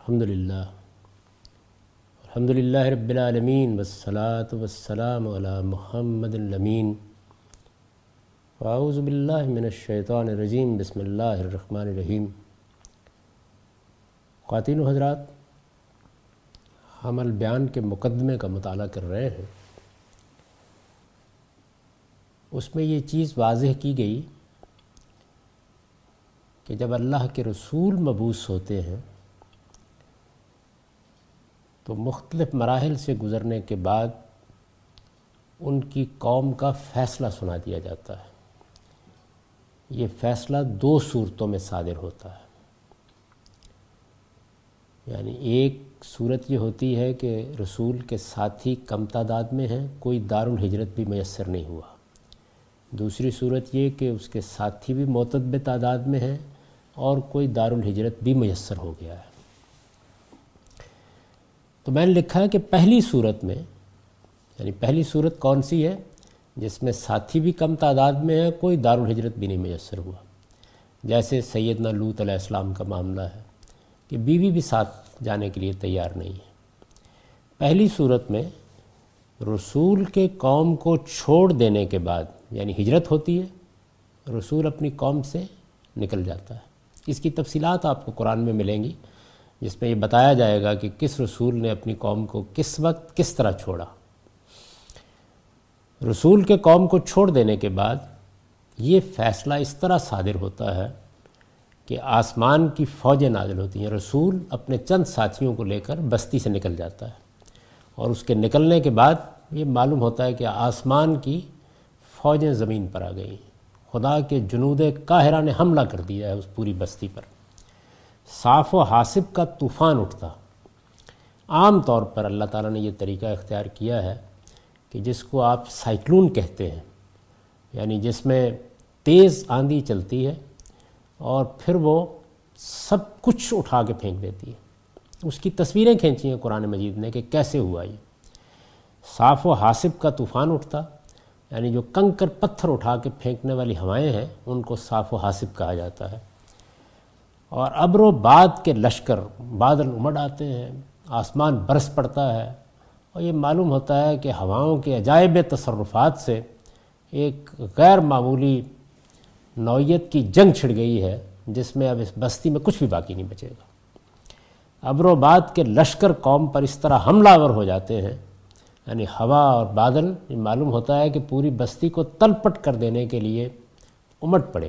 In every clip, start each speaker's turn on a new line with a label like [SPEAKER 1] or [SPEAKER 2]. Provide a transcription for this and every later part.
[SPEAKER 1] الحمدللہ رب العالمین والصلاة والسلام علی محمد الامین واعوذ باللہ من الشیطان الرجیم بسم اللہ الرحمن الرحیم۔ خواتین و حضرات، ہم البیان کے مقدمے کا مطالعہ کر رہے ہیں۔ اس میں یہ چیز واضح کی گئی کہ جب اللہ کے رسول مبعوث ہوتے ہیں تو مختلف مراحل سے گزرنے کے بعد ان کی قوم کا فیصلہ سنا دیا جاتا ہے۔ یہ فیصلہ دو صورتوں میں صادر ہوتا ہے، یعنی ایک صورت یہ ہوتی ہے کہ رسول کے ساتھی کم تعداد میں ہیں، کوئی دارالہجرت بھی میسر نہیں ہوا۔ دوسری صورت یہ کہ اس کے ساتھی بھی معتدب تعداد میں ہیں اور کوئی دارالہجرت بھی میسر ہو گیا ہے۔ تو میں نے لکھا ہے کہ پہلی صورت میں، یعنی پہلی صورت کون سی ہے؟ جس میں ساتھی بھی کم تعداد میں ہے، کوئی دارالہجرت بھی نہیں میسر ہوا، جیسے سیدنا لوط علیہ السلام کا معاملہ ہے کہ بیوی بھی ساتھ جانے کے لیے تیار نہیں ہے۔ پہلی صورت میں رسول کے قوم کو چھوڑ دینے کے بعد، یعنی ہجرت ہوتی ہے، رسول اپنی قوم سے نکل جاتا ہے۔ اس کی تفصیلات آپ کو قرآن میں ملیں گی، جس میں یہ بتایا جائے گا کہ کس رسول نے اپنی قوم کو کس وقت کس طرح چھوڑا۔ رسول کے قوم کو چھوڑ دینے کے بعد یہ فیصلہ اس طرح صادر ہوتا ہے کہ آسمان کی فوجیں نازل ہوتی ہیں۔ رسول اپنے چند ساتھیوں کو لے کر بستی سے نکل جاتا ہے، اور اس کے نکلنے کے بعد یہ معلوم ہوتا ہے کہ آسمان کی فوجیں زمین پر آ گئیں۔ خدا کے جنود قاہرہ نے حملہ کر دیا ہے اس پوری بستی پر۔ صاف و حاسب کا طوفان اٹھتا۔ عام طور پر اللہ تعالیٰ نے یہ طریقہ اختیار کیا ہے کہ جس کو آپ سائیکلون کہتے ہیں، یعنی جس میں تیز آندھی چلتی ہے اور پھر وہ سب کچھ اٹھا کے پھینک دیتی ہے۔ اس کی تصویریں کھینچی ہیں قرآن مجید نے کہ کیسے ہوا یہ۔ صاف و حاسب کا طوفان اٹھتا، یعنی جو کنکر پتھر اٹھا کے پھینکنے والی ہوائیں ہیں ان کو صاف و حاسب کہا جاتا ہے۔ اور ابر و باد کے لشکر، بادل امڑ آتے ہیں، آسمان برس پڑتا ہے، اور یہ معلوم ہوتا ہے کہ ہواؤں کے عجائب تصرفات سے ایک غیر معمولی نوعیت کی جنگ چھڑ گئی ہے، جس میں اب اس بستی میں کچھ بھی باقی نہیں بچے گا۔ ابر و باد کے لشکر قوم پر اس طرح حملہ آور ہو جاتے ہیں، یعنی ہوا اور بادل، یہ معلوم ہوتا ہے کہ پوری بستی کو تلپٹ کر دینے کے لیے امٹ پڑے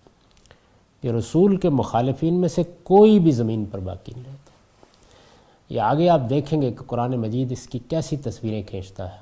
[SPEAKER 1] کہ رسول کے مخالفین میں سے کوئی بھی زمین پر باقی نہیں رہتا۔ یہ آگے آپ دیکھیں گے کہ قرآن مجید اس کی کیسی تصویریں کھینچتا ہے۔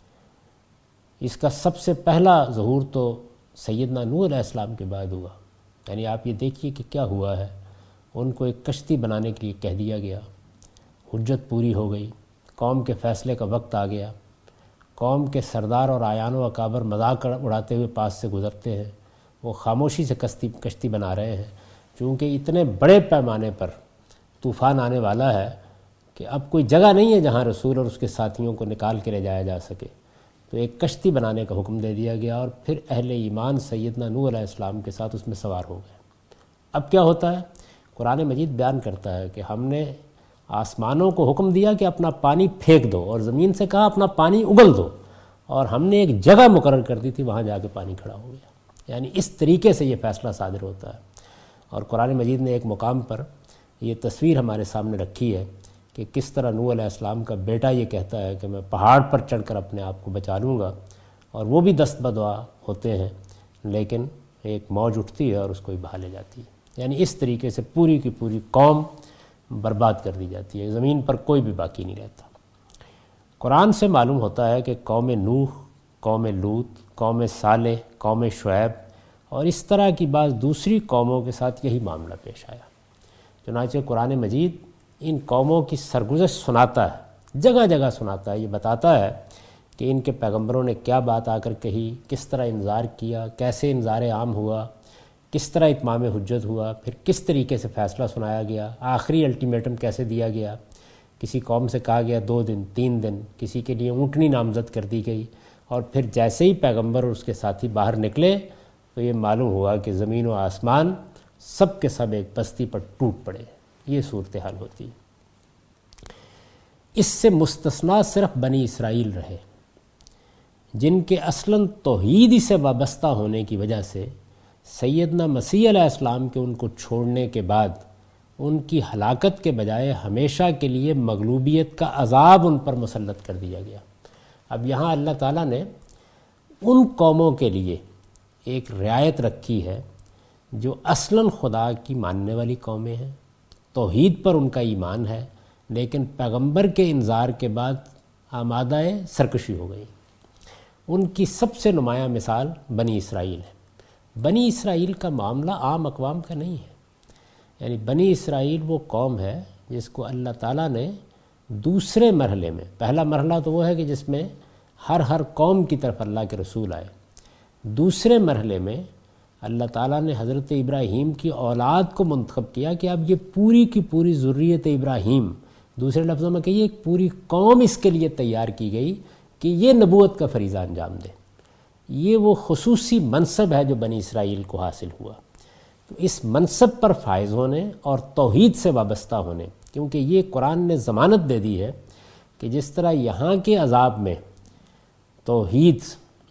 [SPEAKER 1] اس کا سب سے پہلا ظہور تو سیدنا نوح علیہ السلام کے بعد ہوا، یعنی آپ یہ دیکھیے کہ کیا ہوا ہے۔ ان کو ایک کشتی بنانے کے لیے کہہ دیا گیا، حجت پوری ہو گئی، قوم کے فیصلے کا وقت آ گیا۔ قوم کے سردار اور اعیان و اکابر مذاق اڑاتے ہوئے پاس سے گزرتے ہیں، وہ خاموشی سے کشتی بنا رہے ہیں، چونکہ اتنے بڑے پیمانے پر طوفان آنے والا ہے کہ اب کوئی جگہ نہیں ہے جہاں رسول اور اس کے ساتھیوں کو نکال کے لے جایا جا سکے۔ تو ایک کشتی بنانے کا حکم دے دیا گیا، اور پھر اہل ایمان سیدنا نوح علیہ السلام کے ساتھ اس میں سوار ہو گئے۔ اب کیا ہوتا ہے؟ قرآن مجید بیان کرتا ہے کہ ہم نے آسمانوں کو حکم دیا کہ اپنا پانی پھینک دو، اور زمین سے کہا اپنا پانی اگل دو، اور ہم نے ایک جگہ مقرر کر دی تھی، وہاں جا کے پانی کھڑا ہو گیا۔ یعنی اس طریقے سے یہ فیصلہ صادر ہوتا ہے۔ اور قرآن مجید نے ایک مقام پر یہ تصویر ہمارے سامنے رکھی ہے کہ کس طرح نوح علیہ السلام کا بیٹا یہ کہتا ہے کہ میں پہاڑ پر چڑھ کر اپنے آپ کو بچا لوں گا، اور وہ بھی دست بدعا ہوتے ہیں، لیکن ایک موج اٹھتی ہے اور اس کو ہی بہا لے جاتی ہے۔ یعنی اس طریقے سے پوری کی پوری قوم برباد کر دی جاتی ہے، زمین پر کوئی بھی باقی نہیں رہتا۔ قرآن سے معلوم ہوتا ہے کہ قوم نوح، قوم لوط، قوم صالح، قوم شعیب اور اس طرح کی بعض دوسری قوموں کے ساتھ یہی معاملہ پیش آیا۔ چنانچہ قرآن مجید ان قوموں کی سرگزشت سناتا ہے، جگہ جگہ سناتا ہے، یہ بتاتا ہے کہ ان کے پیغمبروں نے کیا بات آ کر کہی، کس طرح انذار کیا، کیسے انذار عام ہوا، کس طرح اتمام حجت ہوا، پھر کس طریقے سے فیصلہ سنایا گیا، آخری الٹیمیٹم کیسے دیا گیا۔ کسی قوم سے کہا گیا 2 دن 3 دن، کسی کے لیے اونٹنی نامزد کر دی گئی، اور پھر جیسے ہی پیغمبر اور اس کے ساتھی باہر نکلے تو یہ معلوم ہوا کہ زمین و آسمان سب کے سب ایک بستی پر ٹوٹ پڑے۔ یہ صورتحال ہوتی ہے۔ اس سے مستثنا صرف بنی اسرائیل رہے، جن کے اصلاً توحید سے وابستہ ہونے کی وجہ سے سیدنا مسیح علیہ السلام کے ان کو چھوڑنے کے بعد ان کی ہلاکت کے بجائے ہمیشہ کے لیے مغلوبیت کا عذاب ان پر مسلط کر دیا گیا۔ اب یہاں اللہ تعالیٰ نے ان قوموں کے لیے ایک رعایت رکھی ہے جو اصلاً خدا کی ماننے والی قومیں ہیں، توحید پر ان کا ایمان ہے، لیکن پیغمبر کے انذار کے بعد آمادہ سرکشی ہو گئی۔ ان کی سب سے نمایاں مثال بنی اسرائیل ہے۔ بنی اسرائیل کا معاملہ عام اقوام کا نہیں ہے، یعنی بنی اسرائیل وہ قوم ہے جس کو اللہ تعالیٰ نے دوسرے مرحلے میں، پہلا مرحلہ تو وہ ہے کہ جس میں ہر قوم کی طرف اللہ کے رسول آئے، دوسرے مرحلے میں اللہ تعالیٰ نے حضرت ابراہیم کی اولاد کو منتخب کیا کہ اب یہ پوری کی پوری ذریت ابراہیم، دوسرے لفظوں میں کہیے ایک پوری قوم اس کے لیے تیار کی گئی کہ یہ نبوت کا فریضہ انجام دے۔ یہ وہ خصوصی منصب ہے جو بنی اسرائیل کو حاصل ہوا۔ تو اس منصب پر فائز ہونے اور توحید سے وابستہ ہونے، کیونکہ یہ قرآن نے ضمانت دے دی ہے کہ جس طرح یہاں کے عذاب میں توحید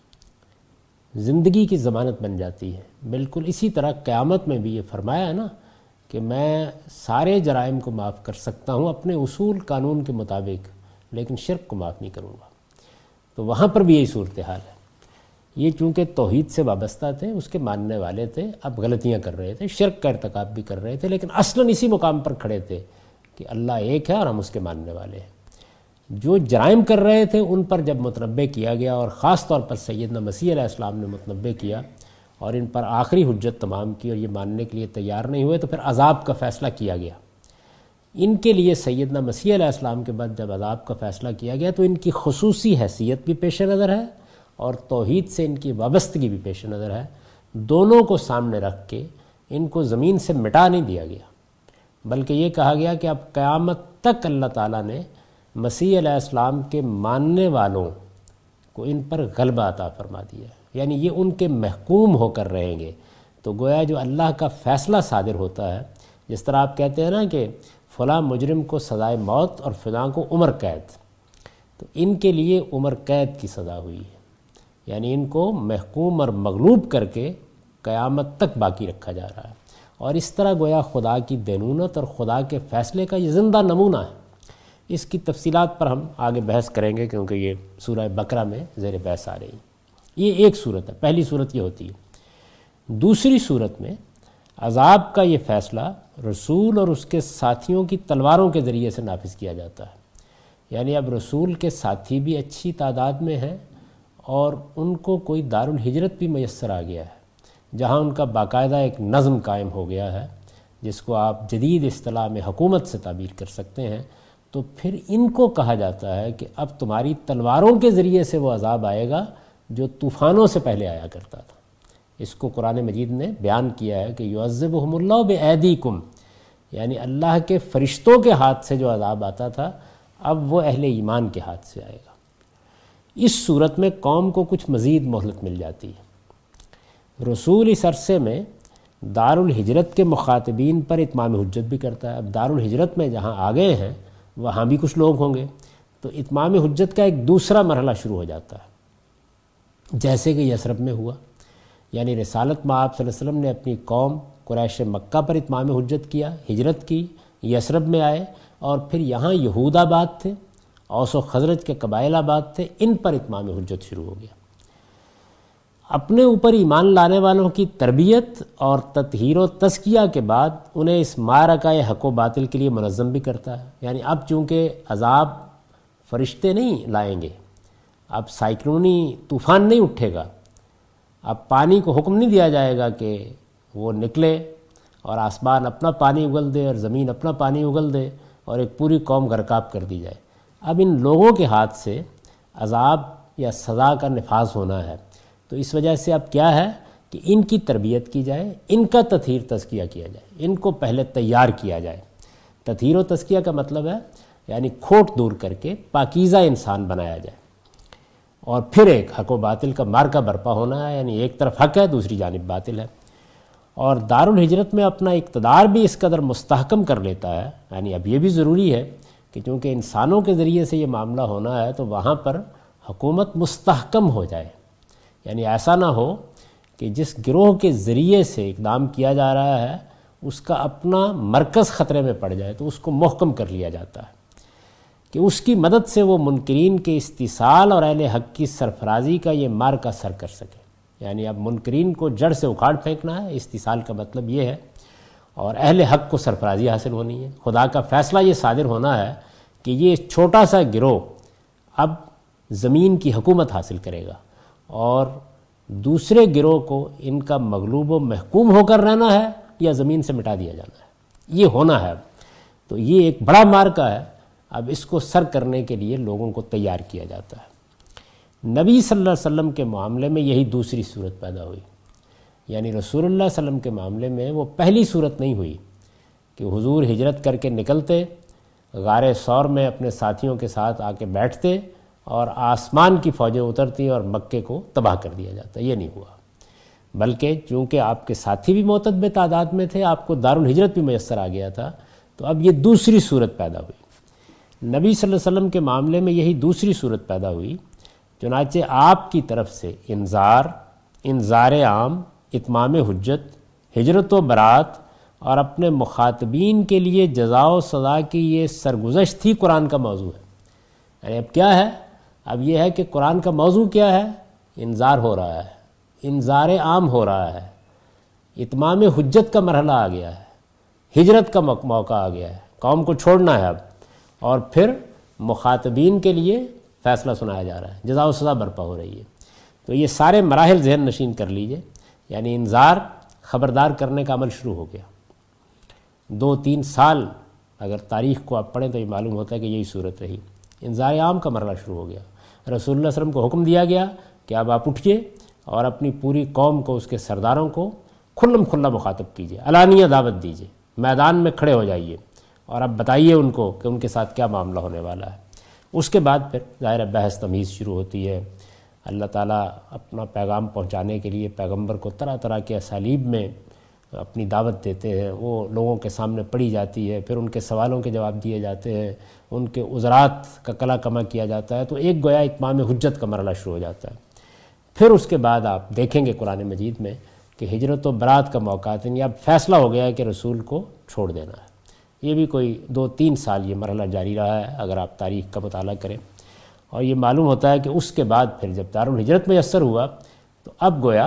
[SPEAKER 1] زندگی کی ضمانت بن جاتی ہے، بالکل اسی طرح قیامت میں بھی یہ فرمایا ہے نا کہ میں سارے جرائم کو معاف کر سکتا ہوں اپنے اصول قانون کے مطابق، لیکن شرک کو معاف نہیں کروں گا۔ تو وہاں پر بھی یہی صورتحال ہے۔ یہ چونکہ توحید سے وابستہ تھے، اس کے ماننے والے تھے، اب غلطیاں کر رہے تھے، شرک کا ارتکاب بھی کر رہے تھے، لیکن اصلاً اسی مقام پر کھڑے تھے کہ اللہ ایک ہے اور ہم اس کے ماننے والے ہیں۔ جو جرائم کر رہے تھے ان پر جب متنبع کیا گیا، اور خاص طور پر سیدنا مسیح علیہ السلام نے متنبع کیا اور ان پر آخری حجت تمام کی اور یہ ماننے کے لیے تیار نہیں ہوئے، تو پھر عذاب کا فیصلہ کیا گیا۔ ان کے لیے سیدنا مسیح علیہ السلام کے بعد جب عذاب کا فیصلہ کیا گیا تو ان کی خصوصی حیثیت بھی پیش نظر ہے اور توحید سے ان کی وابستگی بھی پیش نظر ہے۔ دونوں کو سامنے رکھ کے ان کو زمین سے مٹا نہیں دیا گیا، بلکہ یہ کہا گیا کہ اب قیامت تک اللہ تعالیٰ نے مسیح علیہ السلام کے ماننے والوں کو ان پر غلبہ عطا فرما دیا، یعنی یہ ان کے محکوم ہو کر رہیں گے۔ تو گویا جو اللہ کا فیصلہ صادر ہوتا ہے، جس طرح آپ کہتے ہیں نا کہ فلاں مجرم کو سزائے موت اور فلاں کو عمر قید، تو ان کے لیے عمر قید کی سزا ہوئی ہے، یعنی ان کو محکوم اور مغلوب کر کے قیامت تک باقی رکھا جا رہا ہے۔ اور اس طرح گویا خدا کی دینونت اور خدا کے فیصلے کا یہ زندہ نمونہ ہے۔ اس کی تفصیلات پر ہم آگے بحث کریں گے، کیونکہ یہ سورہ بقرہ میں زیر بحث آ رہی ہے۔ یہ ایک صورت ہے، پہلی صورت یہ ہوتی ہے۔ دوسری صورت میں عذاب کا یہ فیصلہ رسول اور اس کے ساتھیوں کی تلواروں کے ذریعے سے نافذ کیا جاتا ہے، یعنی اب رسول کے ساتھی بھی اچھی تعداد میں ہیں اور ان کو کوئی دارالہجرت بھی میسر آ گیا ہے، جہاں ان کا باقاعدہ ایک نظم قائم ہو گیا ہے، جس کو آپ جدید اصطلاح میں حکومت سے تعبیر کر سکتے ہیں۔ تو پھر ان کو کہا جاتا ہے کہ اب تمہاری تلواروں کے ذریعے سے وہ عذاب آئے گا جو طوفانوں سے پہلے آیا کرتا تھا۔ اس کو قرآن مجید نے بیان کیا ہے کہ یعذبہم اللہ بایدیکم، یعنی اللہ کے فرشتوں کے ہاتھ سے جو عذاب آتا تھا اب وہ اہل ایمان کے ہاتھ سے آئے گا۔ اس صورت میں قوم کو کچھ مزید مہلت مل جاتی ہے۔ رسول اس عرصے میں دارالہجرت کے مخاطبین پر اتمام حجت بھی کرتا ہے۔ اب دارالہجرت میں جہاں آ گئے ہیں وہاں بھی کچھ لوگ ہوں گے، تو اتمام حجت کا ایک دوسرا مرحلہ شروع ہو جاتا ہے، جیسے کہ یثرب میں ہوا، یعنی رسالت میں آپ صلی اللہ علیہ وسلم نے اپنی قوم قریش مکہ پر اتمام حجت کیا، ہجرت کی، یثرب میں آئے، اور پھر یہاں یہود آباد تھے، اوس و خزرج کے قبائل آباد تھے، ان پر اتمام حجت شروع ہو گیا۔ اپنے اوپر ایمان لانے والوں کی تربیت اور تطہیر و تزکیہ کے بعد انہیں اس معرکہ حق و باطل کے لیے منظم بھی کرتا ہے، یعنی اب چونکہ عذاب فرشتے نہیں لائیں گے، اب سائیکلونی طوفان نہیں اٹھے گا، اب پانی کو حکم نہیں دیا جائے گا کہ وہ نکلے اور آسمان اپنا پانی اگل دے اور زمین اپنا پانی اگل دے اور ایک پوری قوم غرقاب کر دی جائے۔ اب ان لوگوں کے ہاتھ سے عذاب یا سزا کا نفاذ ہونا ہے، تو اس وجہ سے اب کیا ہے کہ ان کی تربیت کی جائے، ان کا تطہیر تزکیہ کیا جائے، ان کو پہلے تیار کیا جائے۔ تطہیر و تزکیہ کا مطلب ہے یعنی کھوٹ دور کر کے پاکیزہ انسان بنایا جائے، اور پھر ایک حق و باطل کا مارکہ برپا ہونا ہے، یعنی ایک طرف حق ہے دوسری جانب باطل ہے۔ اور دارالہجرت میں اپنا اقتدار بھی اس قدر مستحکم کر لیتا ہے، یعنی اب یہ بھی ضروری ہے کہ چونکہ انسانوں کے ذریعے سے یہ معاملہ ہونا ہے تو وہاں پر حکومت مستحکم ہو جائے، یعنی ایسا نہ ہو کہ جس گروہ کے ذریعے سے اقدام کیا جا رہا ہے اس کا اپنا مرکز خطرے میں پڑ جائے تو اس کو محکم کر لیا جاتا ہے کہ اس کی مدد سے وہ منکرین کے استیصال اور اہل حق کی سرفرازی کا یہ مارکا سر کر سکے۔ یعنی اب منکرین کو جڑ سے اکھاڑ پھینکنا ہے، استیصال کا مطلب یہ ہے، اور اہل حق کو سرفرازی حاصل ہونی ہے۔ خدا کا فیصلہ یہ صادر ہونا ہے کہ یہ چھوٹا سا گروہ اب زمین کی حکومت حاصل کرے گا اور دوسرے گروہ کو ان کا مغلوب و محکوم ہو کر رہنا ہے یا زمین سے مٹا دیا جانا ہے، یہ ہونا ہے۔ تو یہ ایک بڑا مارکا ہے، اب اس کو سر کرنے کے لیے لوگوں کو تیار کیا جاتا ہے۔ نبی صلی اللہ علیہ وسلم کے معاملے میں یہی دوسری صورت پیدا ہوئی، یعنی رسول اللہ صلی اللہ علیہ وسلم کے معاملے میں وہ پہلی صورت نہیں ہوئی کہ حضور ہجرت کر کے نکلتے، غار ثور میں اپنے ساتھیوں کے ساتھ آ کے بیٹھتے اور آسمان کی فوجیں اترتی اور مکے کو تباہ کر دیا جاتا۔ یہ نہیں ہوا، بلکہ چونکہ آپ کے ساتھی بھی معتدب تعداد میں تھے، آپ کو دارالہجرت بھی میسر آ گیا تھا، تو اب یہ دوسری صورت پیدا ہوئی۔ نبی صلی اللہ علیہ وسلم کے معاملے میں یہی دوسری صورت پیدا ہوئی، چنانچہ آپ کی طرف سے انذار عام، اتمام حجت، ہجرت و برات اور اپنے مخاطبین کے لیے جزا و سزا کی یہ سرگزشت ہی قرآن کا موضوع ہے۔ یعنی اب کیا ہے؟ اب یہ ہے کہ قرآن کا موضوع کیا ہے؟ انذار ہو رہا ہے، انذار عام ہو رہا ہے، اتمام حجت کا مرحلہ آ گیا ہے، ہجرت کا موقع آ گیا ہے، قوم کو چھوڑنا ہے اب، اور پھر مخاطبین کے لیے فیصلہ سنایا جا رہا ہے، جزا و سزا برپا ہو رہی ہے۔ تو یہ سارے مراحل ذہن نشین کر لیجئے، یعنی انذار، خبردار کرنے کا عمل شروع ہو گیا۔ 2-3 سال اگر تاریخ کو آپ پڑھیں تو یہ معلوم ہوتا ہے کہ یہی صورت رہی۔ انذار عام کا مرحلہ شروع ہو گیا، رسول اللہ صلی اللہ علیہ وسلم کو حکم دیا گیا کہ اب آپ اٹھیے اور اپنی پوری قوم کو، اس کے سرداروں کو کھلم کھلا مخاطب کیجیے، علانیہ دعوت دیجیے، میدان میں کھڑے ہو جائیے اور اب بتائیے ان کو کہ ان کے ساتھ کیا معاملہ ہونے والا ہے۔ اس کے بعد پھر ظاہر بحث تمیز شروع ہوتی ہے۔ اللہ تعالیٰ اپنا پیغام پہنچانے کے لیے پیغمبر کو طرح طرح کے اسالیب میں اپنی دعوت دیتے ہیں، وہ لوگوں کے سامنے پڑھی جاتی ہے، پھر ان کے سوالوں کے جواب دیے جاتے ہیں، ان کے عذرات کا کلا کما کیا جاتا ہے، تو ایک گویا اتمام حجت کا مرحلہ شروع ہو جاتا ہے۔ پھر اس کے بعد آپ دیکھیں گے قرآن مجید میں کہ ہجرت و برات کا موقع ہے، یعنی اب فیصلہ ہو گیا ہے کہ رسول کو چھوڑ دینا ہے۔ یہ بھی کوئی 2-3 سال یہ مرحلہ جاری رہا ہے اگر آپ تاریخ کا مطالعہ کریں، اور یہ معلوم ہوتا ہے کہ اس کے بعد پھر جب دارالہجرت میسر ہوا تو اب گویا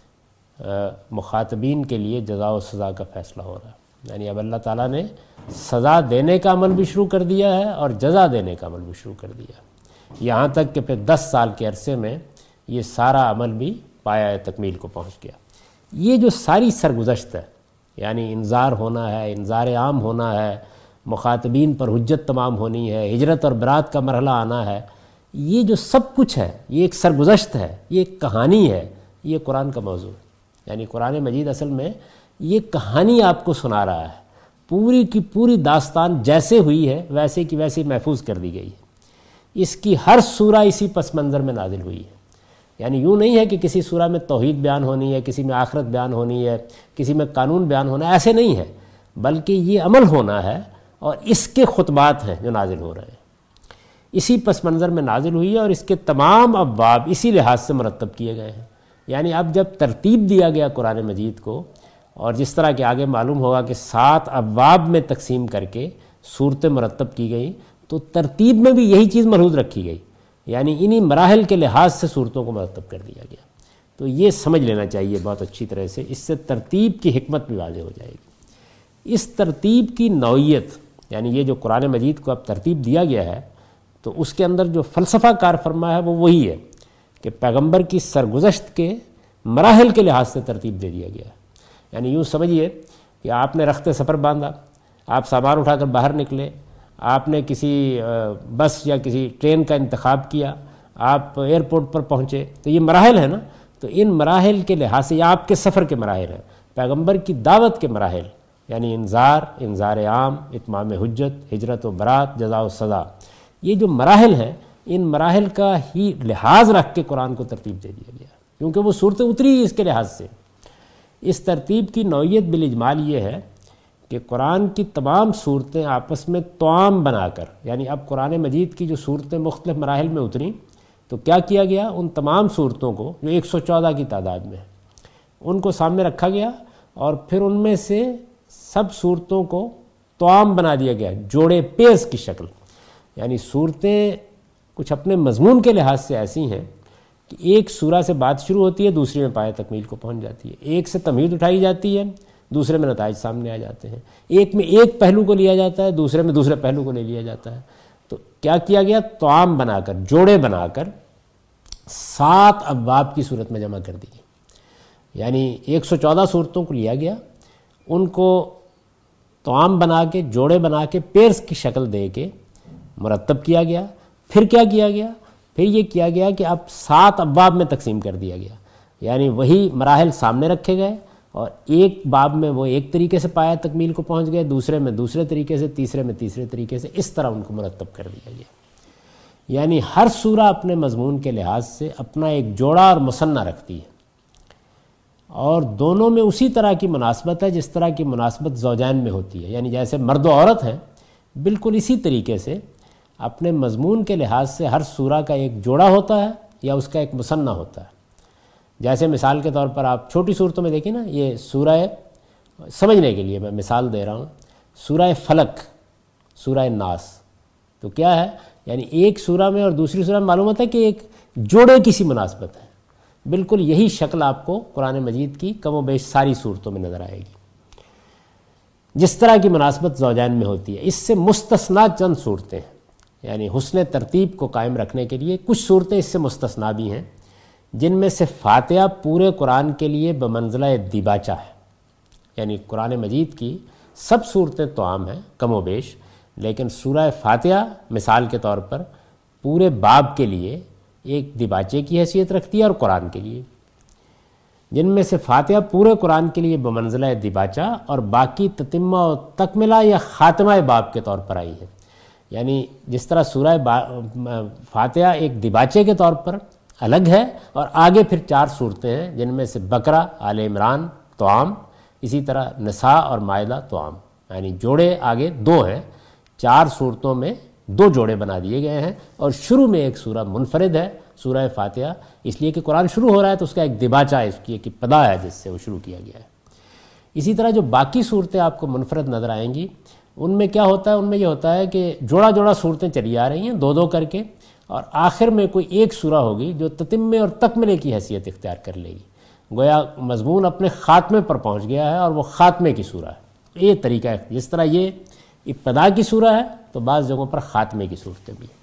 [SPEAKER 1] مخاطبین کے لیے جزا و سزا کا فیصلہ ہو رہا ہے، یعنی اب اللہ تعالیٰ نے سزا دینے کا عمل بھی شروع کر دیا ہے اور جزا دینے کا عمل بھی شروع کر دیا ہے، یہاں تک کہ پھر 10 سال کے عرصے میں یہ سارا عمل بھی پایہ تکمیل کو پہنچ گیا۔ یہ جو ساری سرگزشت ہے، یعنی انذار ہونا ہے، انذار عام ہونا ہے، مخاطبین پر حجت تمام ہونی ہے، ہجرت اور برات کا مرحلہ آنا ہے، یہ جو سب کچھ ہے یہ ایک سرگزشت ہے، یہ ایک کہانی ہے، یہ قرآن کا موضوع ہے۔ یعنی قرآن مجید اصل میں یہ کہانی آپ کو سنا رہا ہے، پوری کی پوری داستان جیسے ہوئی ہے ویسے کی ویسے محفوظ کر دی گئی ہے۔ اس کی ہر سورہ اسی پس منظر میں نازل ہوئی ہے، یعنی یوں نہیں ہے کہ کسی سورہ میں توحید بیان ہونی ہے، کسی میں آخرت بیان ہونی ہے، کسی میں قانون بیان ہونا ہے، ایسے نہیں ہے، بلکہ یہ عمل ہونا ہے اور اس کے خطبات ہیں جو نازل ہو رہے ہیں، اسی پس منظر میں نازل ہوئی ہے، اور اس کے تمام ابواب اسی لحاظ سے مرتب کیے گئے ہیں۔ یعنی اب جب ترتیب دیا گیا قرآن مجید کو، اور جس طرح کہ آگے معلوم ہوگا کہ 7 ابواب میں تقسیم کر کے صورتیں مرتب کی گئیں، تو ترتیب میں بھی یہی چیز ملحوظ رکھی گئی، یعنی انہی مراحل کے لحاظ سے صورتوں کو مرتب کر دیا گیا۔ تو یہ سمجھ لینا چاہیے بہت اچھی طرح سے، اس سے ترتیب کی حکمت بھی واضح ہو جائے گی۔ اس ترتیب کی نوعیت، یعنی یہ جو قرآن مجید کو اب ترتیب دیا گیا ہے، تو اس کے اندر جو فلسفہ کار فرما ہے وہ وہی ہے کہ پیغمبر کی سرگزشت کے مراحل کے لحاظ سے ترتیب دے دیا گیا ہے۔ یعنی یوں سمجھیے کہ آپ نے رخت سفر باندھا، آپ سامان اٹھا کر باہر نکلے، آپ نے کسی بس یا کسی ٹرین کا انتخاب کیا، آپ ایئرپورٹ پر پہنچے، تو یہ مراحل ہیں نا، تو ان مراحل کے لحاظ سے یہ آپ کے سفر کے مراحل ہیں، پیغمبر کی دعوت کے مراحل، یعنی انذار عام، اتمام حجت، ہجرت و برات، جزا و سزا، یہ جو مراحل ہیں ان مراحل کا ہی لحاظ رکھ کے قرآن کو ترتیب دے دیا گیا، کیونکہ وہ صورتیں اتری اس کے لحاظ سے۔ اس ترتیب کی نوعیت بالاجمال یہ ہے کہ قرآن کی تمام صورتیں آپس میں توام بنا کر، یعنی اب قرآن مجید کی جو صورتیں مختلف مراحل میں اتریں تو کیا کیا گیا، ان تمام صورتوں کو جو 114 کی تعداد میں ان کو سامنے رکھا گیا اور پھر ان میں سے سب صورتوں کو توام بنا دیا گیا، جوڑے پیز کی شکل. یعنی صورتیں کچھ اپنے مضمون کے لحاظ سے ایسی ہیں کہ ایک سورہ سے بات شروع ہوتی ہے، دوسری میں پایہ تکمیل کو پہنچ جاتی ہے، ایک سے تمہید اٹھائی جاتی ہے، دوسرے میں نتائج سامنے آ جاتے ہیں، ایک میں ایک پہلو کو لیا جاتا ہے، دوسرے میں دوسرے پہلو کو لے لیا جاتا ہے. تو کیا کیا گیا، توام بنا کر، جوڑے بنا کر 7 ابواب کی صورت میں جمع کر دی گئی. یعنی 114 صورتوں کو لیا گیا، ان کو توام بنا کے، جوڑے بنا کے، پیرس کی شکل دے کے مرتب کیا گیا. پھر کیا کیا گیا، پھر یہ کیا گیا کہ اب 7 ابواب میں تقسیم کر دیا گیا. یعنی وہی مراحل سامنے رکھے گئے اور ایک باب میں وہ ایک طریقے سے پایہ تکمیل کو پہنچ گئے، دوسرے میں دوسرے طریقے سے، تیسرے میں تیسرے طریقے سے، اس طرح ان کو مرتب کر دیا گیا. یعنی ہر سورہ اپنے مضمون کے لحاظ سے اپنا ایک جوڑا اور مثنیٰ رکھتی ہے، اور دونوں میں اسی طرح کی مناسبت ہے جس طرح کی مناسبت زوجین میں ہوتی ہے. یعنی جیسے مرد و عورت ہیں، بالکل اسی طریقے سے اپنے مضمون کے لحاظ سے ہر سورہ کا ایک جوڑا ہوتا ہے یا اس کا ایک مثنیٰ ہوتا ہے. جیسے مثال کے طور پر آپ چھوٹی صورتوں میں دیکھیں نا، یہ سورہ، سمجھنے کے لیے میں مثال دے رہا ہوں، سورہ فلق، سورہ ناس، تو کیا ہے، یعنی ایک سورہ میں اور دوسری سورہ میں معلوم ہوتا ہے کہ ایک جوڑے کی سی مناسبت ہے. بالکل یہی شکل آپ کو قرآن مجید کی کم و بیش ساری صورتوں میں نظر آئے گی، جس طرح کی مناسبت زوجین میں ہوتی ہے. اس سے مستثنا چند صورتیں ہیں، یعنی حسن ترتیب کو قائم رکھنے کے لیے کچھ صورتیں اس سے مستثنا بھی ہیں، جن میں سے فاتحہ پورے قرآن کے لیے بمنزلہ دیباچہ ہے. یعنی قرآن مجید کی سب صورتیں توام ہیں کم و بیش، لیکن سورہ فاتحہ مثال کے طور پر پورے باب کے لیے ایک دیباچے کی حیثیت رکھتی ہے، اور قرآن کے لیے، جن میں سے فاتحہ پورے قرآن کے لیے بمنزلہ دیباچہ اور باقی تتمہ و تکملہ یا خاتمہ باب کے طور پر آئی ہے. یعنی جس طرح سورہ فاتحہ ایک دیباچے کے طور پر الگ ہے، اور آگے پھر 4 صورتیں ہیں جن میں سے بقرہ، آل عمران توام، اسی طرح نساء اور مائدہ توام. یعنی جوڑے آگے 2 ہیں، 4 صورتوں میں 2 جوڑے بنا دیے گئے ہیں، اور شروع میں ایک سورہ منفرد ہے، سورہ فاتحہ، اس لیے کہ قرآن شروع ہو رہا ہے تو اس کا ایک دیباچہ ہے، اس کی ایک ابتدا ہے جس سے وہ شروع کیا گیا ہے. اسی طرح جو باقی صورتیں آپ کو منفرد نظر آئیں گی، ان میں کیا ہوتا ہے، ان میں یہ ہوتا ہے کہ جوڑا جوڑا صورتیں چلی آ رہی ہیں 2 کر کے، اور آخر میں کوئی ایک سورہ ہوگی جو تتمے اور تکملے کی حیثیت اختیار کر لے گی. گویا مضمون اپنے خاتمے پر پہنچ گیا ہے اور وہ خاتمے کی سورہ ہے. یہ طریقہ ہے، جس طرح یہ ابتدا کی سورہ ہے تو بعض جگہوں پر خاتمے کی صورتیں بھی ہیں.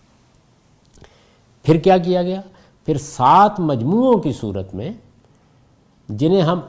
[SPEAKER 1] پھر کیا کیا گیا، پھر 7 مجموعوں کی صورت میں جنہیں ہم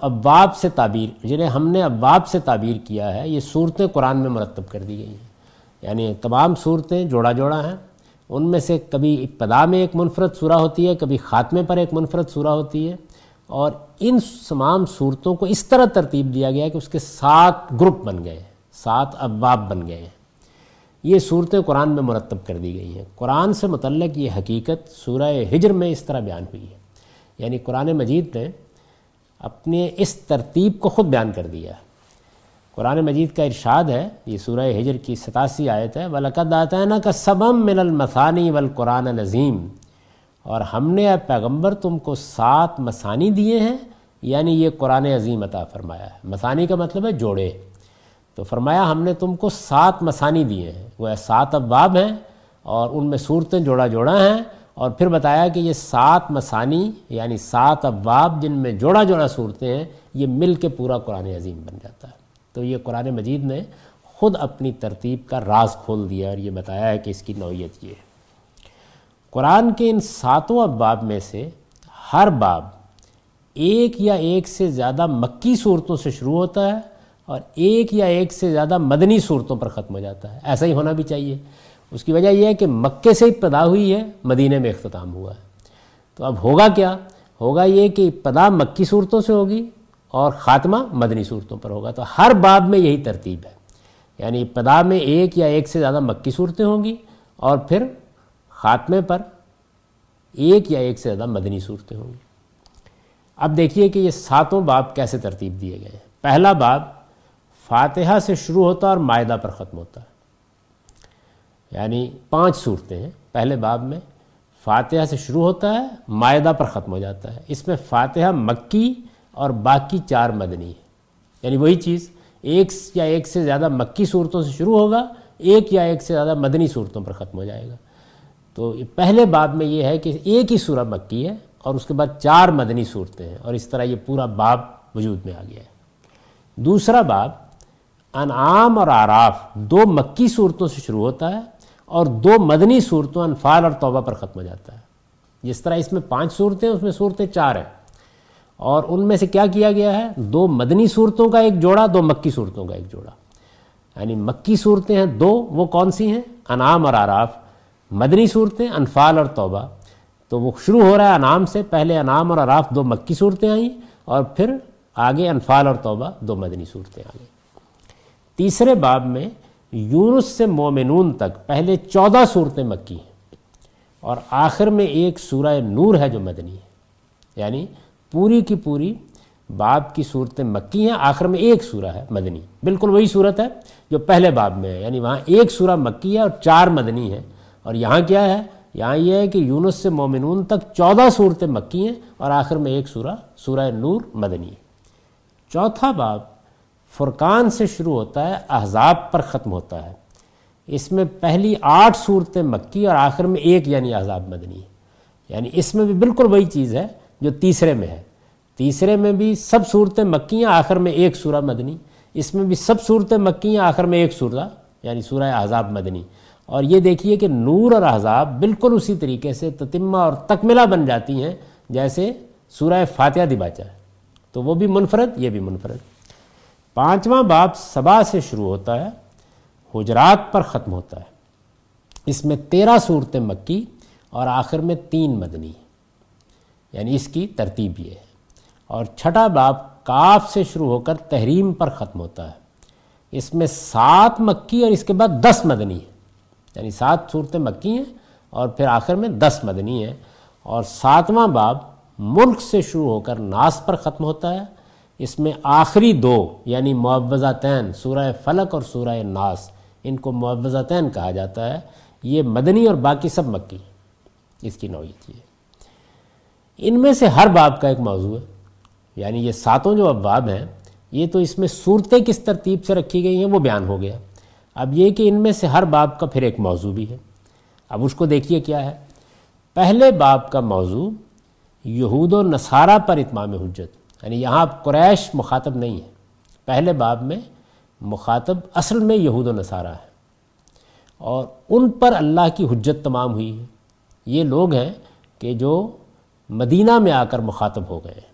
[SPEAKER 1] نے ابواب سے تعبیر کیا ہے، یہ صورتیں قرآن میں مرتب کر دی گئی ہیں. یعنی تمام صورتیں جوڑا جوڑا ہیں، ان میں سے کبھی ابتدا میں ایک منفرد سورہ ہوتی ہے، کبھی خاتمے پر ایک منفرد سورہ ہوتی ہے، اور ان تمام صورتوں کو اس طرح ترتیب دیا گیا کہ اس کے 7 گروپ بن گئے ہیں، 7 ابواب بن گئے ہیں. یہ صورتیں قرآن میں مرتب کر دی گئی ہیں. قرآن سے متعلق یہ حقیقت سورہ ہجر میں اس طرح بیان ہوئی ہے. یعنی قرآن مجید نے اپنے اس ترتیب کو خود بیان کر دیا ہے. قرآن مجید کا ارشاد ہے، یہ سورہ ہجر کی 87 آیت ہے، وَلَقَدْ آتَيْنَاكَ سَبْعًا مِّنَ الْمَثَانِي وَالْقُرْآنَ الْعَظِيمِ، اور ہم نے اے پیغمبر تم کو 7 مثانی دیے ہیں، یعنی یہ قرآن عظیم عطا فرمایا ہے. مثانی کا مطلب ہے جوڑے، تو فرمایا ہم نے تم کو 7 مثانی دیے ہیں، وہ 7 ابواب ہیں اور ان میں صورتیں جوڑا جوڑا ہیں. اور پھر بتایا کہ یہ 7 مثانی یعنی 7 ابواب جن میں جوڑا جوڑا صورتیں ہیں، یہ مل کے پورا قرآن عظیم بن جاتا ہے. تو یہ قرآن مجید نے خود اپنی ترتیب کا راز کھول دیا اور یہ بتایا ہے کہ اس کی نوعیت یہ ہے. قرآن کے ان 7 ابواب میں سے ہر باب ایک یا ایک سے زیادہ مکی صورتوں سے شروع ہوتا ہے اور ایک یا ایک سے زیادہ مدنی صورتوں پر ختم ہو جاتا ہے. ایسا ہی ہونا بھی چاہیے. اس کی وجہ یہ ہے کہ مکے سے ابتدا ہوئی ہے، مدینے میں اختتام ہوا ہے. تو اب ہوگا کیا؟ ہوگا یہ کہ ابتدا مکی صورتوں سے ہوگی اور خاتمہ مدنی صورتوں پر ہوگا. تو ہر باب میں یہی ترتیب ہے، یعنی ابتدا میں ایک یا ایک سے زیادہ مکی صورتیں ہوں گی اور پھر خاتمے پر ایک یا ایک سے زیادہ مدنی صورتیں ہوں گی. اب دیکھیے کہ یہ 7 باب کیسے ترتیب دیے گئے ہیں. پہلا باب فاتحہ سے شروع ہوتا ہے اور مائدہ پر ختم ہوتا ہے، یعنی 5 صورتیں ہیں پہلے باب میں، فاتحہ سے شروع ہوتا ہے، مائدہ پر ختم ہو جاتا ہے۔ اس میں فاتحہ مکی اور باقی 4 مدنی ہیں، یعنی وہی چیز ایک یا ایک سے زیادہ مکی صورتوں سے شروع ہوگا، ایک یا ایک سے زیادہ مدنی صورتوں پر ختم ہو جائے گا۔ تو پہلے باب میں یہ ہے کہ ایک ہی سورہ مکی ہے اور اس کے بعد 4 مدنی صورتیں ہیں، اور اس طرح یہ پورا باب وجود میں آ گیا ہے۔ دوسرا باب انعام اور اعراف 2 مکی صورتوں سے شروع ہوتا ہے اور 2 مدنی صورتوں انفال اور توبہ پر ختم ہو جاتا ہے۔ جس طرح اس میں 5 صورتیں ہیں، اس میں صورتیں 4 ہیں، اور ان میں سے کیا کیا گیا ہے، 2 مدنی صورتوں کا ایک جوڑا، 2 مکی صورتوں کا ایک جوڑا، یعنی مکی صورتیں ہیں 2، وہ کون سی ہیں، انعام اور اعراف، مدنی صورتیں انفال اور توبہ۔ تو وہ شروع ہو رہا ہے انعام سے، پہلے انعام اور اعراف 2 مکی صورتیں آئیں، اور پھر آگے انفال اور توبہ 2 مدنی صورتیں آگئیں۔ تیسرے باب میں یونس سے مومنون تک پہلے 14 صورتیں مکی ہیں، اور آخر میں ایک سورہ نور ہے جو مدنی ہے، یعنی پوری کی پوری باب کی صورتیں مکی ہیں، آخر میں ایک سورہ ہے مدنی، بالکل وہی صورت ہے جو پہلے باب میں ہے، یعنی وہاں ایک سورہ مکی ہے اور 4 مدنی ہیں، اور یہاں کیا ہے، یہاں یہ ہے کہ یونس سے مومنون تک 14 صورتیں مکی ہیں اور آخر میں ایک سورہ نور مدنی ہے۔ چوتھا باب فرقان سے شروع ہوتا ہے، احزاب پر ختم ہوتا ہے۔ اس میں پہلی 8 صورتیں مکی اور آخر میں ایک یعنی احزاب مدنی ہے، یعنی اس میں بھی بالکل وہی چیز ہے جو تیسرے میں ہے۔ تیسرے میں بھی سب صورتیں مکی ہیں، آخر میں ایک سورہ مدنی، اس میں بھی سب صورتیں مکی ہیں، آخر میں ایک سورہ یعنی سورہ احزاب مدنی۔ اور یہ دیکھیے کہ نور اور احزاب بالکل اسی طریقے سے تتمہ اور تکملہ بن جاتی ہیں جیسے سورہ فاتحہ دیباچہ ہے، تو وہ بھی منفرد، یہ بھی منفرد۔ 5واں باب سبا سے شروع ہوتا ہے، حجرات پر ختم ہوتا ہے۔ اس میں 13 صورتیں مکی اور آخر میں 3 مدنی، یعنی اس کی ترتیب یہ ہے۔ اور 6واں باب کاف سے شروع ہو کر تحریم پر ختم ہوتا ہے۔ اس میں 7 مکی اور اس کے بعد 10 مدنی ہے، یعنی 7 صورتیں مکی ہیں اور پھر آخر میں 10 مدنی ہیں۔ اور 7واں باب ملک سے شروع ہو کر ناس پر ختم ہوتا ہے۔ اس میں آخری 2 یعنی معوذتین، سورہ فلق اور سورہ ناس، ان کو معوذتین کہا جاتا ہے، یہ مدنی اور باقی سب مکی، اس کی نوعیت یہ ہے۔ ان میں سے ہر باب کا ایک موضوع ہے، یعنی یہ 7 جو ابواب ہیں، یہ تو اس میں صورتیں کس ترتیب سے رکھی گئی ہیں وہ بیان ہو گیا۔ اب یہ کہ ان میں سے ہر باب کا پھر ایک موضوع بھی ہے۔ اب اس کو دیکھیے کیا ہے۔ پہلے باب کا موضوع یہود و نصارہ پر اتمام حجت، یعنی یہاں قریش مخاطب نہیں ہے، پہلے باب میں مخاطب اصل میں یہود و نصارہ ہے، اور ان پر اللہ کی حجت تمام ہوئی ہے۔ یہ لوگ ہیں کہ جو مدینہ میں آ کر مخاطب ہو گئے ہیں،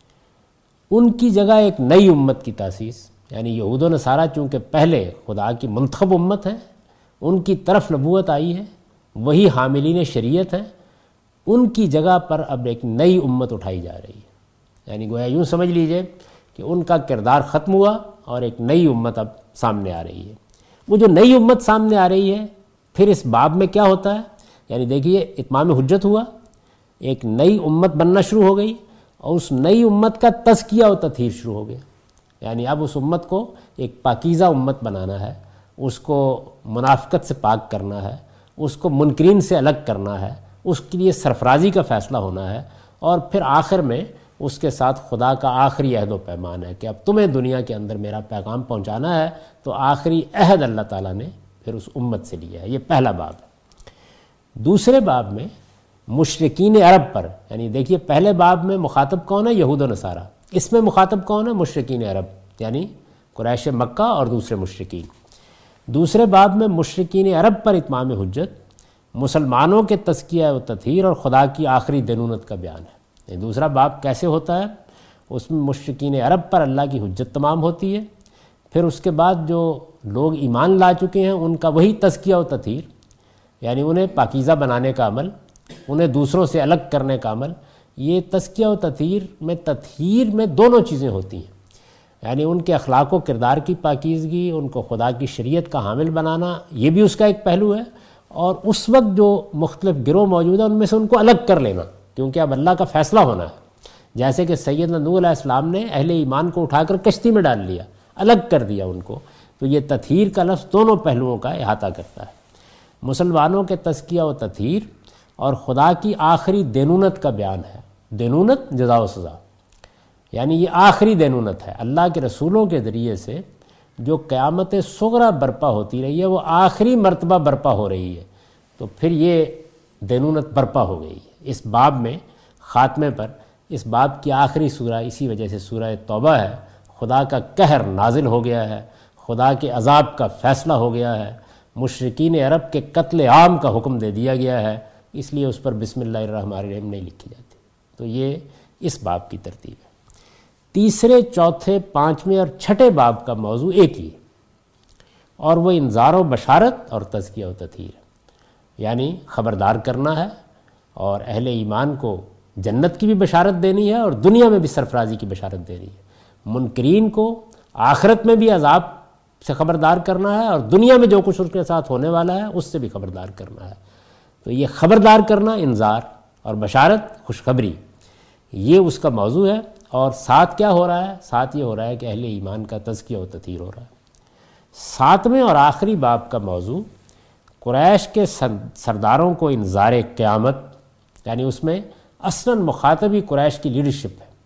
[SPEAKER 1] ان کی جگہ ایک نئی امت کی تاسیس، یعنی یہود و نصارہ چونکہ پہلے خدا کی منتخب امت ہے، ان کی طرف نبوت آئی ہے، وہی حاملین شریعت ہیں، ان کی جگہ پر اب ایک نئی امت اٹھائی جا رہی ہے، یعنی گویا یوں سمجھ لیجئے کہ ان کا کردار ختم ہوا اور ایک نئی امت اب سامنے آ رہی ہے۔ وہ جو نئی امت سامنے آ رہی ہے، پھر اس باب میں کیا ہوتا ہے، یعنی دیکھیے اتمام حجت ہوا، ایک نئی امت بننا شروع ہو گئی، اور اس نئی امت کا تزکیہ و تطہیر شروع ہو گیا، یعنی اب اس امت کو ایک پاکیزہ امت بنانا ہے، اس کو منافقت سے پاک کرنا ہے، اس کو منکرین سے الگ کرنا ہے، اس کے لیے سرفرازی کا فیصلہ ہونا ہے، اور پھر آخر میں اس کے ساتھ خدا کا آخری عہد و پیمان ہے کہ اب تمہیں دنیا کے اندر میرا پیغام پہنچانا ہے، تو آخری عہد اللہ تعالیٰ نے پھر اس امت سے لیا ہے۔ یہ پہلا باب ہے۔ دوسرے باب میں مشرکین عرب پر، یعنی دیکھیے پہلے باب میں مخاطب کون ہے، یہود و نصارہ، اس میں مخاطب کون ہے، مشرکین عرب، یعنی قریش مکہ اور دوسرے مشرکین۔ دوسرے باب میں مشرکین عرب پر اتمام حجت، مسلمانوں کے تزکیہ و تطہیر اور خدا کی آخری دینونت کا بیان ہے۔ یہ دوسرا باب کیسے ہوتا ہے، اس میں مشرکین عرب پر اللہ کی حجت تمام ہوتی ہے، پھر اس کے بعد جو لوگ ایمان لا چکے ہیں ان کا وہی تزکیہ و تطہیر، یعنی انہیں پاکیزہ بنانے کا عمل، انہیں دوسروں سے الگ کرنے کا عمل۔ یہ تزکیہ و تطہیر میں دونوں چیزیں ہوتی ہیں، یعنی ان کے اخلاق و کردار کی پاکیزگی، ان کو خدا کی شریعت کا حامل بنانا، یہ بھی اس کا ایک پہلو ہے، اور اس وقت جو مختلف گروہ موجود ہیں ان میں سے ان کو الگ کر لینا، کیونکہ اب اللہ کا فیصلہ ہونا ہے۔ جیسے کہ سیدنا نوح علیہ السلام نے اہل ایمان کو اٹھا کر کشتی میں ڈال لیا، الگ کر دیا ان کو۔ تو یہ تطہیر کا لفظ دونوں پہلوؤں کا احاطہ کرتا ہے، مسلمانوں کے تزکیہ و تطہیر اور خدا کی آخری دینونت کا بیان ہے۔ دینونت جزا و سزا، یعنی یہ آخری دینونت ہے، اللہ کے رسولوں کے ذریعے سے جو قیامت صغریٰ برپا ہوتی رہی ہے وہ آخری مرتبہ برپا ہو رہی ہے، تو پھر یہ دینونت برپا ہو گئی ہے۔ اس باب میں خاتمے پر اس باب کی آخری سورہ اسی وجہ سے سورہ توبہ ہے، خدا کا قہر نازل ہو گیا ہے، خدا کے عذاب کا فیصلہ ہو گیا ہے، مشرکین عرب کے قتل عام کا حکم دے دیا گیا ہے، اس لیے اس پر بسم اللہ الرحمن الرحیم نہیں لکھی جاتی۔ تو یہ اس باب کی ترتیب ہے۔ تیسرے، چوتھے، پانچویں اور چھٹے باب کا موضوع ایک ہی ہے، اور وہ انذار و بشارت اور تزکیہ و تطہیر ہے، یعنی خبردار کرنا ہے اور اہل ایمان کو جنت کی بھی بشارت دینی ہے اور دنیا میں بھی سرفرازی کی بشارت دینی ہے، منکرین کو آخرت میں بھی عذاب سے خبردار کرنا ہے اور دنیا میں جو کچھ اس کے ساتھ ہونے والا ہے اس سے بھی خبردار کرنا ہے۔ تو یہ خبردار کرنا، انذار اور بشارت، خوشخبری، یہ اس کا موضوع ہے۔ اور ساتھ کیا ہو رہا ہے؟ ساتھ یہ ہو رہا ہے کہ اہل ایمان کا تزکیہ و تطہیر ہو رہا ہے۔ ساتویں اور آخری باب کا موضوع قریش کے سرداروں کو انذار قیامت، یعنی اس میں اصلاً مخاطبی قریش کی لیڈرشپ ہے،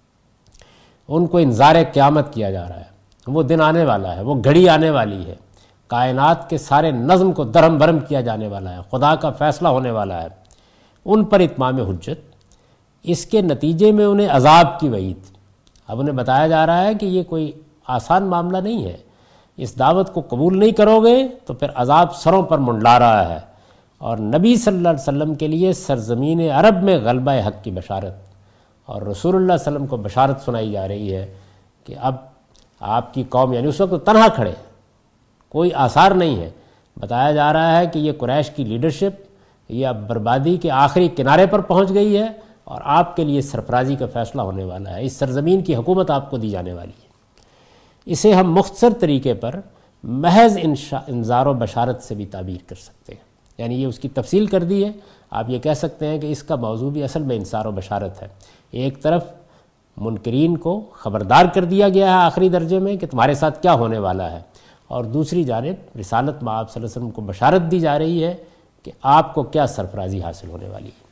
[SPEAKER 1] ان کو انذار قیامت کیا جا رہا ہے، وہ دن آنے والا ہے، وہ گھڑی آنے والی ہے، کائنات کے سارے نظم کو درہم برہم کیا جانے والا ہے، خدا کا فیصلہ ہونے والا ہے، ان پر اتمام حجت۔ اس کے نتیجے میں انہیں عذاب کی وعید۔ اب انہیں بتایا جا رہا ہے کہ یہ کوئی آسان معاملہ نہیں ہے، اس دعوت کو قبول نہیں کرو گے تو پھر عذاب سروں پر منڈلا رہا ہے، اور نبی صلی اللہ علیہ وسلم کے لیے سرزمین عرب میں غلبہ حق کی بشارت، اور رسول اللہ صلی اللہ علیہ وسلم کو بشارت سنائی جا رہی ہے کہ اب آپ کی قوم، یعنی اس وقت تو تنہا کھڑے، کوئی آثار نہیں ہے، بتایا جا رہا ہے کہ یہ قریش کی لیڈرشپ یہ اب بربادی کے آخری کنارے پر پہنچ گئی ہے اور آپ کے لیے سرفرازی کا فیصلہ ہونے والا ہے، اس سرزمین کی حکومت آپ کو دی جانے والی ہے۔ اسے ہم مختصر طریقے پر محض انذار و بشارت سے بھی تعبیر کر سکتے ہیں، یعنی یہ اس کی تفصیل کر دی ہے۔ آپ یہ کہہ سکتے ہیں کہ اس کا موضوع بھی اصل میں انذار و بشارت ہے۔ ایک طرف منکرین کو خبردار کر دیا گیا ہے آخری درجے میں کہ تمہارے ساتھ کیا ہونے والا ہے، اور دوسری جانب رسالت میں آپ صلی اللہ علیہ وسلم کو بشارت دی جا رہی ہے کہ آپ کو کیا سرفرازی حاصل ہونے والی ہے۔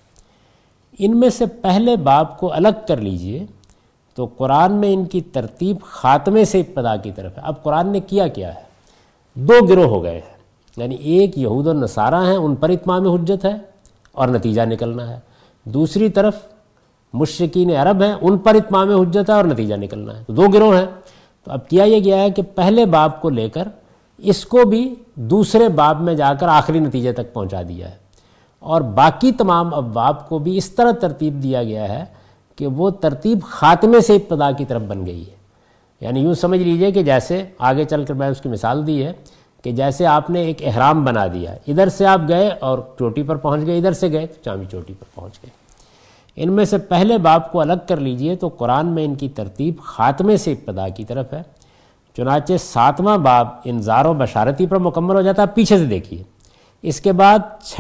[SPEAKER 1] ان میں سے پہلے باب کو الگ کر لیجئے تو قرآن میں ان کی ترتیب خاتمے سے ابتدا کی طرف ہے۔ اب قرآن نے کیا ہے؟ دو گروہ ہو گئے ہیں، یعنی ایک یہود و نصارہ ہیں، ان پر اتمام حجت ہے اور نتیجہ نکلنا ہے، دوسری طرف مشرکین عرب ہیں، ان پر اتمام حجت ہے اور نتیجہ نکلنا ہے، تو دو گروہ ہیں۔ تو اب کیا یہ گیا ہے کہ پہلے باب کو لے کر اس کو بھی دوسرے باب میں جا کر آخری نتیجے تک پہنچا دیا ہے، اور باقی تمام ابواب کو بھی اس طرح ترتیب دیا گیا ہے کہ وہ ترتیب خاتمے سے ابتدا کی طرف بن گئی ہے۔ یعنی یوں سمجھ لیجئے کہ جیسے آگے چل کر میں اس کی مثال دی ہے کہ جیسے آپ نے ایک احرام بنا دیا، ادھر سے آپ گئے اور چوٹی پر پہنچ گئے، ادھر سے گئے تو چاندی چوٹی پر پہنچ گئے۔ ان میں سے پہلے باب کو الگ کر لیجئے تو قرآن میں ان کی ترتیب خاتمے سے ابتدا کی طرف ہے، چنانچہ ساتواں باب انذار و بشارتی پر مکمل ہو جاتا ہے۔ پیچھے سے دیکھیے، اس کے بعد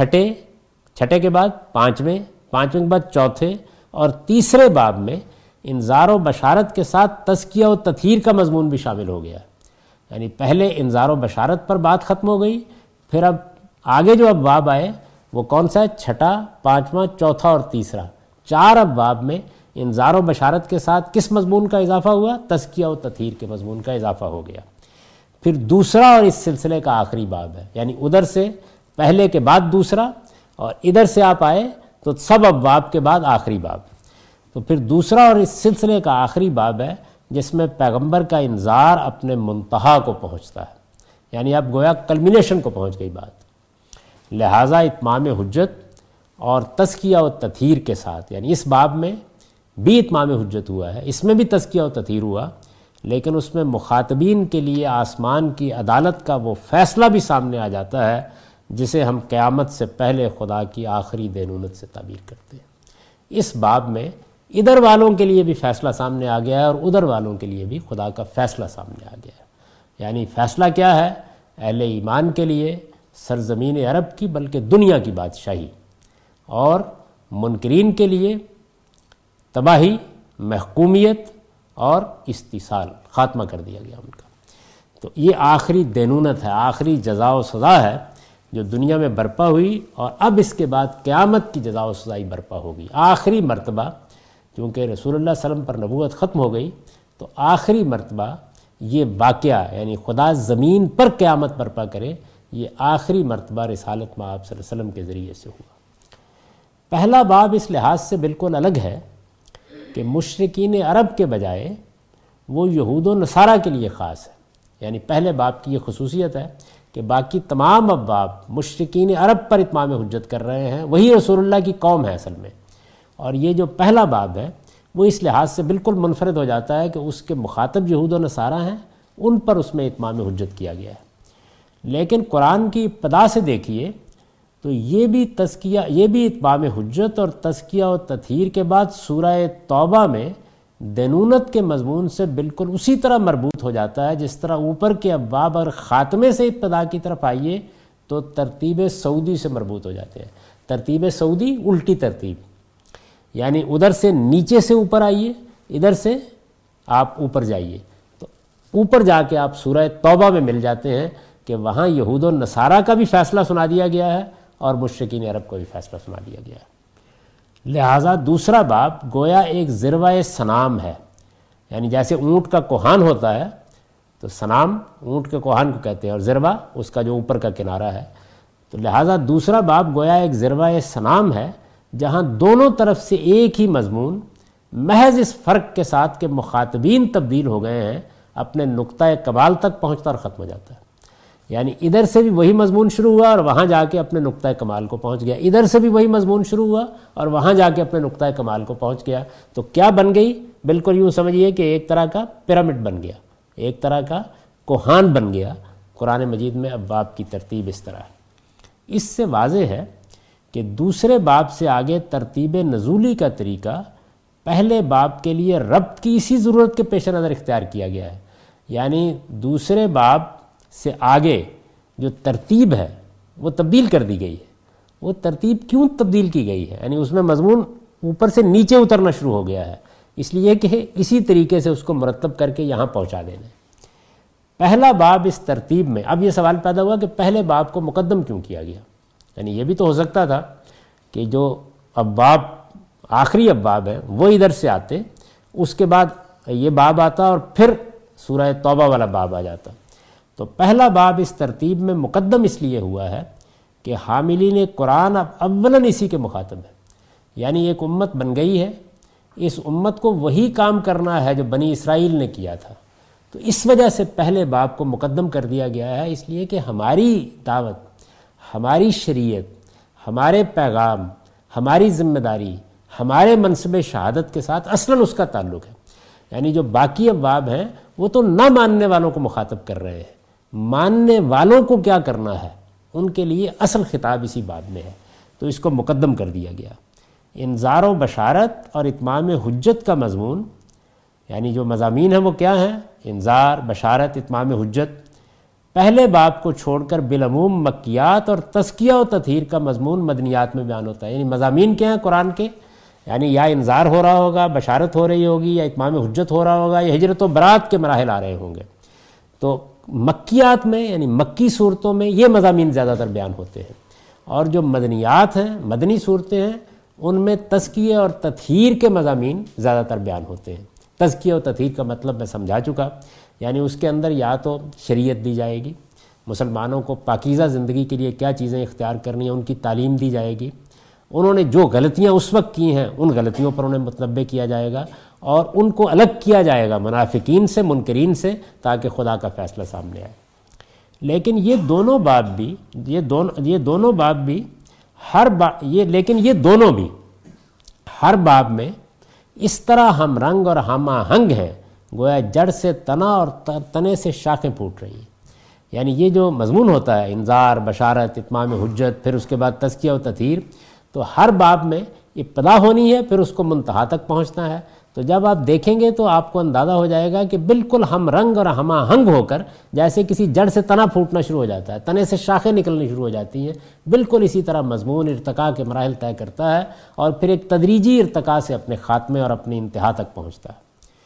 [SPEAKER 1] چھٹے کے بعد پانچویں کے بعد چوتھے اور تیسرے باب میں انذار و بشارت کے ساتھ تزکیہ و تطہیر کا مضمون بھی شامل ہو گیا، یعنی پہلے انذار و بشارت پر بات ختم ہو گئی، پھر اب آگے جو اب باب آئے وہ کون سا ہے؟ چھٹا، پانچواں، چوتھا اور تیسرا، چار اب باب میں انذار و بشارت کے ساتھ کس مضمون کا اضافہ ہوا؟ تزکیہ و تطہیر کے مضمون کا اضافہ ہو گیا۔ پھر دوسرا اور اس سلسلے کا آخری باب ہے، یعنی ادھر سے پہلے کے بعد دوسرا اور ادھر سے آپ آئے تو سب ابواب کے بعد آخری باب، تو پھر دوسرا اور اس سلسلے کا آخری باب ہے جس میں پیغمبر کا انذار اپنے منتہا کو پہنچتا ہے، یعنی اب گویا کلمینیشن کو پہنچ گئی بات، لہٰذا اتمام حجت اور تزکیہ و تطہیر کے ساتھ، یعنی اس باب میں بھی اتمام حجت ہوا ہے، اس میں بھی تزکیہ و تطہیر ہوا، لیکن اس میں مخاطبین کے لیے آسمان کی عدالت کا وہ فیصلہ بھی سامنے آ جاتا ہے جسے ہم قیامت سے پہلے خدا کی آخری دینونت سے تعبیر کرتے ہیں۔ اس باب میں ادھر والوں کے لیے بھی فیصلہ سامنے آ گیا ہے اور ادھر والوں کے لیے بھی خدا کا فیصلہ سامنے آ گیا ہے، یعنی فیصلہ کیا ہے؟ اہل ایمان کے لیے سرزمین عرب کی بلکہ دنیا کی بادشاہی، اور منکرین کے لیے تباہی، محکومیت اور استیصال، خاتمہ کر دیا گیا ان کا۔ تو یہ آخری دینونت ہے، آخری جزا و سزا ہے جو دنیا میں برپا ہوئی، اور اب اس کے بعد قیامت کی جزا و سزائی برپا ہوگی۔ آخری مرتبہ چونکہ رسول اللہ صلی اللہ علیہ وسلم پر نبوت ختم ہو گئی، تو آخری مرتبہ یہ واقعہ یعنی خدا زمین پر قیامت برپا کرے، یہ آخری مرتبہ رسالت مآب صلی اللہ علیہ وسلم کے ذریعے سے ہوا۔ پہلا باب اس لحاظ سے بالکل الگ ہے کہ مشرکین عرب کے بجائے وہ یہود و نصارہ کے لیے خاص ہے، یعنی پہلے باب کی یہ خصوصیت ہے کہ باقی تمام ابواب مشرکین عرب پر اتمام حجت کر رہے ہیں، وہی رسول اللہ کی قوم ہے اصل میں، اور یہ جو پہلا باب ہے وہ اس لحاظ سے بالکل منفرد ہو جاتا ہے کہ اس کے مخاطب یہود و نصارہ ہیں، ان پر اس میں اتمام حجت کیا گیا ہے۔ لیکن قرآن کی ابتدا سے دیکھیے تو یہ بھی تزکیہ، یہ بھی اتمام حجت اور تزکیہ و تطہیر کے بعد سورہ توبہ میں دینونت کے مضمون سے بالکل اسی طرح مربوط ہو جاتا ہے جس طرح اوپر کے ابواب اور خاتمے سے ابتدا کی طرف آئیے تو ترتیب سعودی سے مربوط ہو جاتے ہیں۔ ترتیب سعودی الٹی ترتیب، یعنی ادھر سے نیچے سے اوپر آئیے، ادھر سے آپ اوپر جائیے، تو اوپر جا کے آپ سورہ توبہ میں مل جاتے ہیں کہ وہاں یہود و نصارہ کا بھی فیصلہ سنا دیا گیا ہے اور مشرکین عرب کو بھی فیصلہ سنا دیا گیا ہے۔ لہٰذا دوسرا باب گویا ایک ذروہ صنام ہے، یعنی جیسے اونٹ کا کوہان ہوتا ہے تو صنام اونٹ کے کوہان کو کہتے ہیں، اور ذروہ اس کا جو اوپر کا کنارہ ہے، تو لہٰذا دوسرا باب گویا ایک ذروہ صنام ہے جہاں دونوں طرف سے ایک ہی مضمون، محض اس فرق کے ساتھ کہ مخاطبین تبدیل ہو گئے ہیں، اپنے نقطہ کمال تک پہنچتا اور ختم ہو جاتا ہے۔ یعنی ادھر سے بھی وہی مضمون شروع ہوا اور وہاں جا کے اپنے نقطہ کمال کو پہنچ گیا، ادھر سے بھی وہی مضمون شروع ہوا اور وہاں جا کے اپنے نقطہ کمال کو پہنچ گیا، تو کیا بن گئی؟ بالکل یوں سمجھیے کہ ایک طرح کا پیرامڈ بن گیا، ایک طرح کا کوہان بن گیا۔ قرآن مجید میں ابواب کی ترتیب اس طرح ہے۔ اس سے واضح ہے کہ دوسرے باب سے آگے ترتیب نزولی کا طریقہ پہلے باب کے لیے ربط کی اسی ضرورت کے پیش نظر اختیار کیا گیا ہے، یعنی دوسرے باب سے آگے جو ترتیب ہے وہ تبدیل کر دی گئی ہے۔ وہ ترتیب کیوں تبدیل کی گئی ہے؟ یعنی اس میں مضمون اوپر سے نیچے اترنا شروع ہو گیا ہے، اس لیے کہ اسی طریقے سے اس کو مرتب کر کے یہاں پہنچا دینا۔ پہلا باب اس ترتیب میں، اب یہ سوال پیدا ہوا کہ پہلے باب کو مقدم کیوں کیا گیا؟ یعنی یہ بھی تو ہو سکتا تھا کہ جو ابواب آخری ابواب ہیں وہ ادھر سے آتے، اس کے بعد یہ باب آتا اور پھر سورہ توبہ والا باب آ جاتا۔ تو پہلا باب اس ترتیب میں مقدم اس لیے ہوا ہے کہ حاملین قرآن اب اولاً اسی کے مخاطب ہے، یعنی ایک امت بن گئی ہے، اس امت کو وہی کام کرنا ہے جو بنی اسرائیل نے کیا تھا، تو اس وجہ سے پہلے باب کو مقدم کر دیا گیا ہے، اس لیے کہ ہماری دعوت، ہماری شریعت، ہمارے پیغام، ہماری ذمہ داری، ہمارے منصب شہادت کے ساتھ اصلاً اس کا تعلق ہے۔ یعنی جو باقی ابواب ہیں وہ تو نہ ماننے والوں کو مخاطب کر رہے ہیں، ماننے والوں کو کیا کرنا ہے ان کے لیے اصل خطاب اسی باب میں ہے، تو اس کو مقدم کر دیا گیا۔ انذار و بشارت اور اتمام حجت کا مضمون، یعنی جو مضامین ہیں وہ کیا ہیں؟ انذار، بشارت، اتمام حجت۔ پہلے باب کو چھوڑ کر بالعموم مکیات اور تزکیہ و تطہیر کا مضمون مدنیات میں بیان ہوتا ہے۔ یعنی مضامین کیا ہیں قرآن کے؟ یعنی یا انذار ہو رہا ہوگا، بشارت ہو رہی ہوگی، یا اتمام حجت ہو رہا ہوگا، یا ہجرت و برات کے مراحل آ رہے ہوں گے۔ تو مکیات میں یعنی مکی صورتوں میں یہ مضامین زیادہ تر بیان ہوتے ہیں، اور جو مدنیات ہیں، مدنی صورتیں ہیں، ان میں تزکیہ اور تطہیر کے مضامین زیادہ تر بیان ہوتے ہیں۔ تزکیہ و تطہیر کا مطلب میں سمجھا چکا، یعنی اس کے اندر یا تو شریعت دی جائے گی، مسلمانوں کو پاکیزہ زندگی کے لیے کیا چیزیں اختیار کرنی ہیں ان کی تعلیم دی جائے گی، انہوں نے جو غلطیاں اس وقت کی ہیں ان غلطیوں پر انہیں متنبہ کیا جائے گا، اور ان کو الگ کیا جائے گا منافقین سے، منکرین سے، تاکہ خدا کا فیصلہ سامنے آئے۔ لیکن یہ دونوں باب بھی ہر باب میں اس طرح ہم رنگ اور ہم آہنگ ہیں گویا جڑ سے تنا اور تنے سے شاخیں پھوٹ رہی ہیں۔ یعنی یہ جو مضمون ہوتا ہے انذار، بشارت، اتمام حجت، پھر اس کے بعد تزکیہ و تطہیر، تو ہر باب میں ابتدا ہونی ہے، پھر اس کو منتہا تک پہنچنا ہے۔ تو جب آپ دیکھیں گے تو آپ کو اندازہ ہو جائے گا کہ بالکل ہم رنگ اور ہم آہنگ ہو کر، جیسے کسی جڑ سے تنا پھوٹنا شروع ہو جاتا ہے، تنے سے شاخیں نکلنی شروع ہو جاتی ہیں، بالکل اسی طرح مضمون ارتقاء کے مراحل طے کرتا ہے اور پھر ایک تدریجی ارتقاء سے اپنے خاتمے اور اپنی انتہا تک پہنچتا ہے۔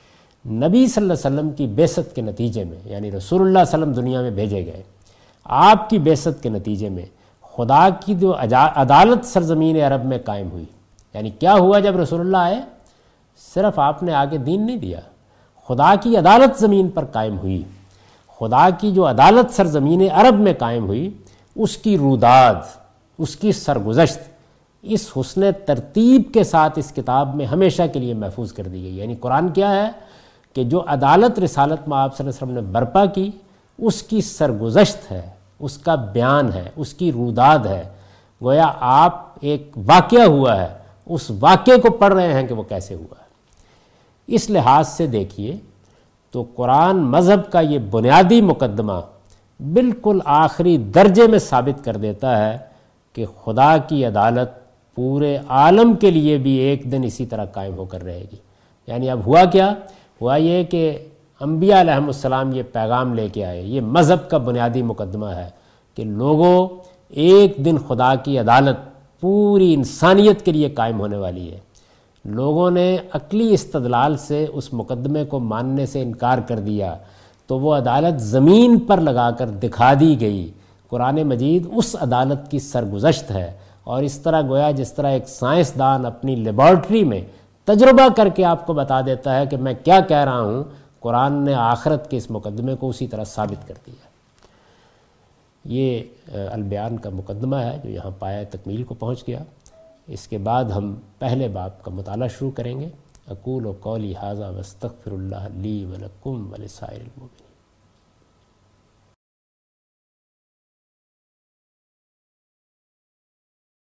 [SPEAKER 1] نبی صلی اللہ علیہ وسلم کی بعثت کے نتیجے میں، یعنی رسول اللہ صلی اللہ علیہ وسلم دنیا میں بھیجے گئے، آپ کی بعثت کے نتیجے میں خدا کی جو عدالت سرزمین عرب میں قائم ہوئی. یعنی کیا ہوا جب رسول اللہ آئے؟ صرف آپ نے آگے دین نہیں دیا، خدا کی عدالت زمین پر قائم ہوئی. خدا کی جو عدالت سرزمین عرب میں قائم ہوئی، اس کی روداد، اس کی سرگزشت اس حسن ترتیب کے ساتھ اس کتاب میں ہمیشہ کے لیے محفوظ کر دی گئی. یعنی قرآن کیا ہے کہ جو عدالت رسالت میں آپ صلی اللہ علیہ وسلم نے برپا کی، اس کی سرگزشت ہے، اس کا بیان ہے، اس کی روداد ہے. گویا آپ ایک واقعہ ہوا ہے، اس واقعے کو پڑھ رہے ہیں کہ وہ کیسے ہوا ہے. اس لحاظ سے دیکھیے تو قرآن مذہب کا یہ بنیادی مقدمہ بالکل آخری درجے میں ثابت کر دیتا ہے کہ خدا کی عدالت پورے عالم کے لیے بھی ایک دن اسی طرح قائم ہو کر رہے گی. یعنی اب ہوا کیا؟ ہوا یہ کہ انبیاء علیہم السلام یہ پیغام لے کے آئے. یہ مذہب کا بنیادی مقدمہ ہے کہ لوگوں، ایک دن خدا کی عدالت پوری انسانیت کے لیے قائم ہونے والی ہے. لوگوں نے عقلی استدلال سے اس مقدمے کو ماننے سے انکار کر دیا تو وہ عدالت زمین پر لگا کر دکھا دی گئی. قرآن مجید اس عدالت کی سرگزشت ہے. اور اس طرح گویا جس طرح ایک سائنسدان اپنی لیبارٹری میں تجربہ کر کے آپ کو بتا دیتا ہے کہ میں کیا کہہ رہا ہوں، قرآن نے آخرت کے اس مقدمے کو اسی طرح ثابت کر دیا. یہ البیان کا مقدمہ ہے جو یہاں پایہ تکمیل کو پہنچ گیا. اس کے بعد ہم پہلے باب کا مطالعہ شروع کریں گے. اقول قولی ھذا واستغفر اللہ لی ولکم ولسائر المؤمنین.